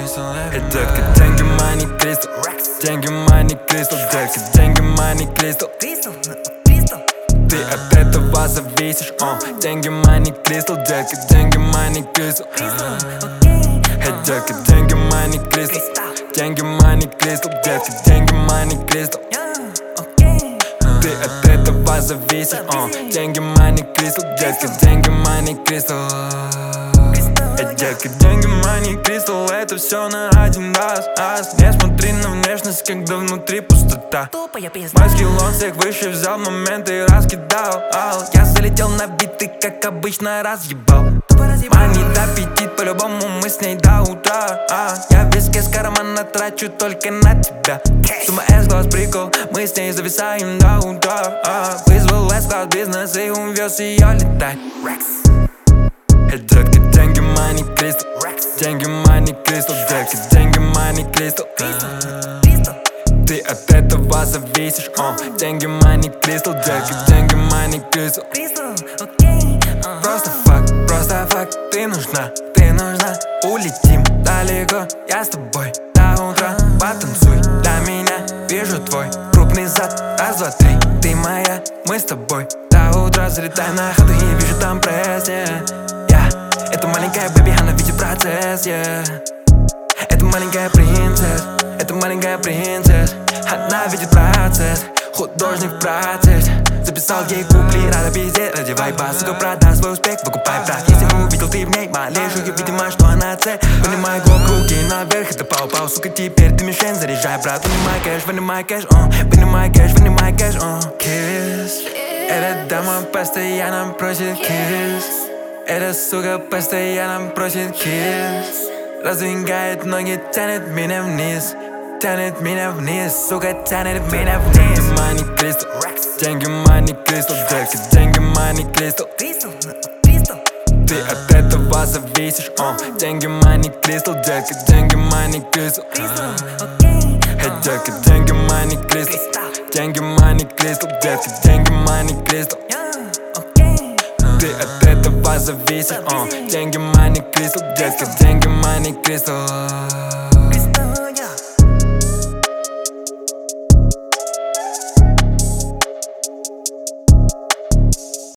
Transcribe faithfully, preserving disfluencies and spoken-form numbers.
Эй, детка, деньги, money, crystal. Деньги, money, crystal. Детка, деньги, money, crystal. Ты от этого зависишь, о. Деньги, money, crystal. Детка, деньги, money, crystal. Эй, детка, деньги, money, crystal. Деньги, money, crystal. Детка, деньги, money, crystal. Ты от этого зависишь, о. Деньги, money, crystal. Детка, деньги, money, crystal. Эй, детка, деньги, money, crystal. Это все на один раз, раз. Не смотри на внешность, когда внутри пустота. Мой скилл, он всех выше взял моменты и раскидал. Ау. Я залетел на биты, как обычно, разъебал. Манит аппетит, по-любому мы с ней до утра. а. Я виски с кармана трачу только на тебя. Сумма S-класс прикол, мы с ней зависаем до утра. а. Вызвал S-класс бизнес и увез ее летать. Эй, детка, деньги, money, crystal. Деньги, money, crystal. Детка, деньги, money, crystal. Ты от этого зависишь, о. Деньги, money, crystal. Детка, деньги, money, crystal. Просто факт, просто факт. Ты нужна, ты нужна. Улетим далеко, я с тобой до утра. Потанцуй для меня, вижу твой крупный зад. Раз, два, три, ты моя, мы с тобой до утра. Залетай на хату и вижу там пресс, yeah. Yeah. Это маленькая бэби, она видит процесс, yeah. Это маленькая принцесса, это маленькая принцесса. Она видит процесс, художник в процессе. Записал ей купли, рада пиздец. Надевай бас, сука, продай свой успех. Выкупай брат, если увидел ты в ней малейшую, видимо, что она цель. Вынимай глок, руки наверх, это пау-пау, сука, теперь ты мишень. Заряжай, брат, вынимай кэш, вынимай кэш, о. Вынимай кэш, вынимай кэш, о. Kiss. Эта дама постоянно просит kiss. Эта сука постоянно просит kiss. Раздвигает ноги, тянет меня вниз. Тянет меня вниз, сука, тянет меня вниз. Деньги, money, crystal. Деньги, money, crystal. Детка, деньги, money, crystal. Ты от этого зависишь, о. Деньги, money, crystal. Детка, деньги, money, crystal. Эй, детка, деньги, money, crystal. Деньги, money, crystal. Детка, деньги, money, crystal. Ты от этого зависишь, о. Деньги, money, crystal. Детка, деньги, money, crystal.